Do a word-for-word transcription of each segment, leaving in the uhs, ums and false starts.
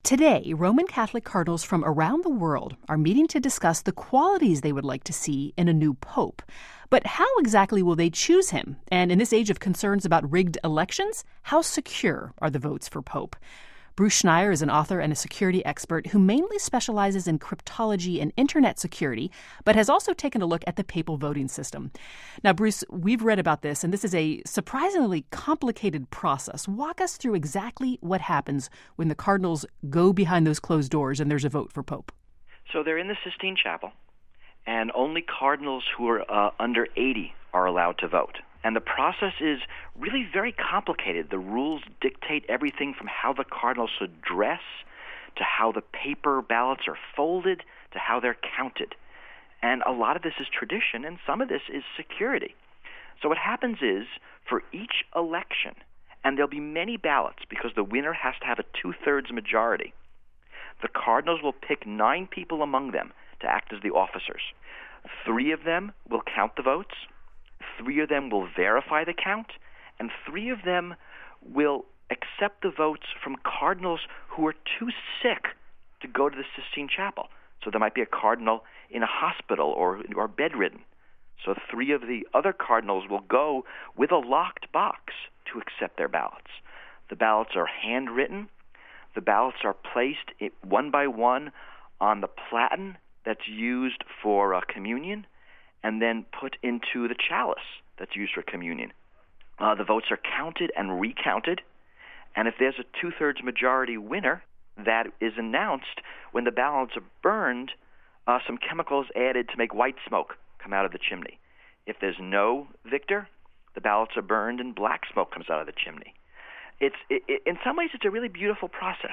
Today, Roman Catholic cardinals from around the world are meeting to discuss the qualities they would like to see in a new pope. But how exactly will they choose him? And in this age of concerns about rigged elections, how secure are the votes for pope? Bruce Schneier is an author and a security expert who mainly specializes in cryptology and internet security, but has also taken a look at the papal voting system. Now, Bruce, we've read about this, and this is a surprisingly complicated process. Walk us through exactly what happens when the cardinals go behind those closed doors and there's a vote for pope. So they're in the Sistine Chapel, and only cardinals who are uh, under eighty are allowed to vote. And the process is really very complicated. The rules dictate everything from how the cardinals should dress to how the paper ballots are folded to how they're counted. And a lot of this is tradition, and some of this is security. So what happens is, for each election, and there'll be many ballots because the winner has to have a two-thirds majority, the cardinals will pick nine people among them to act as the officers. Three of them will count the votes. Three of them will verify the count, and three of them will accept the votes from cardinals who are too sick to go to the Sistine Chapel. So there might be a cardinal in a hospital or, or bedridden. So three of the other cardinals will go with a locked box to accept their ballots. The ballots are handwritten. The ballots are placed one by one on the platen that's used for uh, communion, and then put into the chalice that's used for communion. Uh, the votes are counted and recounted, and if there's a two-thirds majority winner, that is announced when the ballots are burned, uh, some chemicals added to make white smoke come out of the chimney. If there's no victor, the ballots are burned and black smoke comes out of the chimney. It's it, it, in some ways, it's a really beautiful process,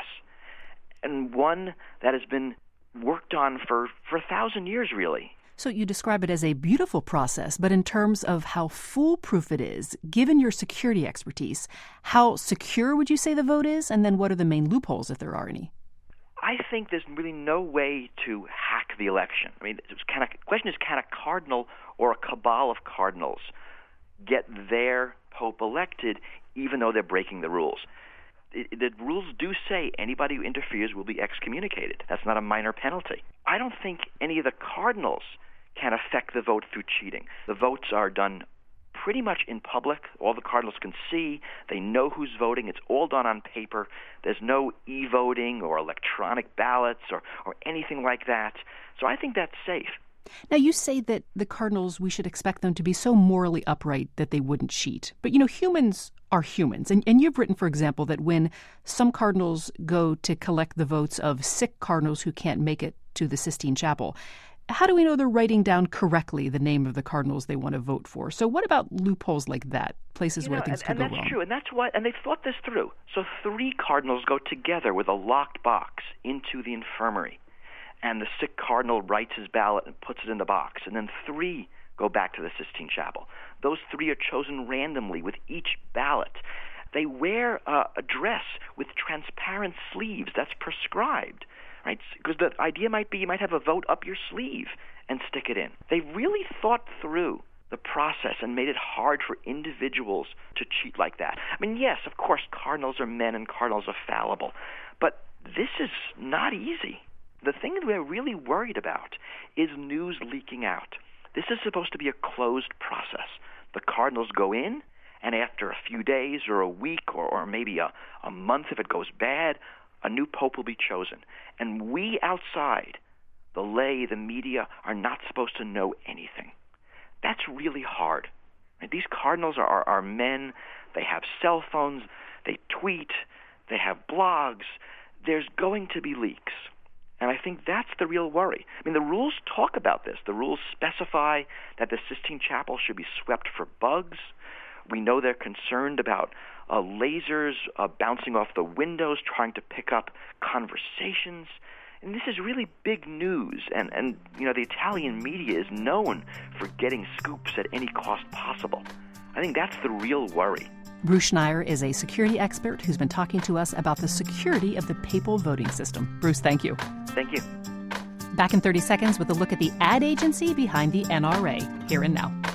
and one that has been worked on for, for a thousand years, really. So you describe it as a beautiful process, but in terms of how foolproof it is, given your security expertise, how secure would you say the vote is? And then what are the main loopholes, if there are any? I think there's really no way to hack the election. I mean, can a, the question is, can a cardinal or a cabal of cardinals get their pope elected even though they're breaking the rules? It, the rules do say anybody who interferes will be excommunicated. That's not a minor penalty. I don't think any of the cardinals can affect the vote through cheating. The votes are done pretty much in public. All the cardinals can see. They know who's voting. It's all done on paper. There's no e-voting or electronic ballots or, or anything like that. So I think that's safe. Now, you say that the cardinals, we should expect them to be so morally upright that they wouldn't cheat. But, you know, humans are humans. And, and you've written, for example, that when some cardinals go to collect the votes of sick cardinals who can't make it to the Sistine Chapel, how do we know they're writing down correctly the name of the cardinals they want to vote for? So what about loopholes like that, places you where know, things and, could and go that's wrong? True, and that's why, and they've thought this through. So three cardinals go together with a locked box into the infirmary, and the sick cardinal writes his ballot and puts it in the box, and then three go back to the Sistine Chapel. Those three are chosen randomly with each ballot. They wear uh, a dress with transparent sleeves. That's prescribed, right? Because the idea might be you might have a vote up your sleeve and stick it in. They really thought through the process and made it hard for individuals to cheat like that. I mean, yes, of course, cardinals are men and cardinals are fallible, but this is not easy. The thing that we're really worried about is news leaking out. This is supposed to be a closed process. The cardinals go in, and after a few days or a week or, or maybe a, a month if it goes bad, a new pope will be chosen. And we outside, the lay, the media, are not supposed to know anything. That's really hard. And these cardinals are, are, are men. They have cell phones. They tweet. They have blogs. There's going to be leaks. And I think that's the real worry. I mean, the rules talk about this. The rules specify that the Sistine Chapel should be swept for bugs. We know they're concerned about uh, lasers uh, bouncing off the windows, trying to pick up conversations. And this is really big news. And, and you know, the Italian media is known for getting scoops at any cost possible. I think that's the real worry. Bruce Schneier is a security expert who's been talking to us about the security of the papal voting system. Bruce, thank you. Thank you. Back in thirty seconds with a look at the ad agency behind the N R A, here and now.